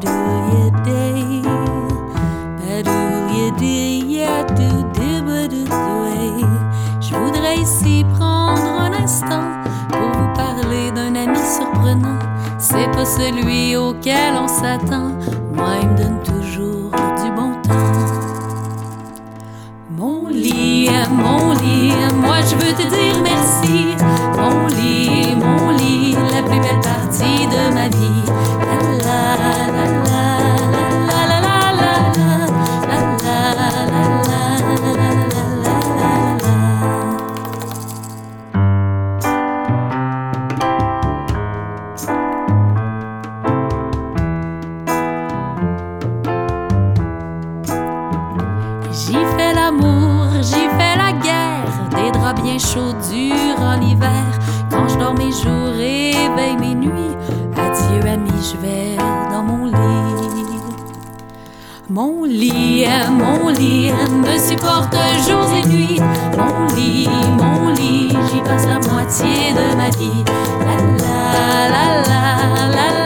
Je voudrais ici prendre un instant pour vous parler d'un ami surprenant. C'est pas celui auquel on s'attend, moi il me donne toujours du bon temps. Mon lit, moi je veux te dire merci. Mon lit, la plus belle partie de ma vie. La la la la la la la la la la la la. J'y fais l'amour, j'y fais la guerre, des draps bien chauds durant l'hiver. Quand je dors mes jours, réveille mes nuits, adieu ami, je vais dans mon lit. Mon lit me supporte jours et nuits. Mon lit, j'y passe la moitié de ma vie. La la la la la.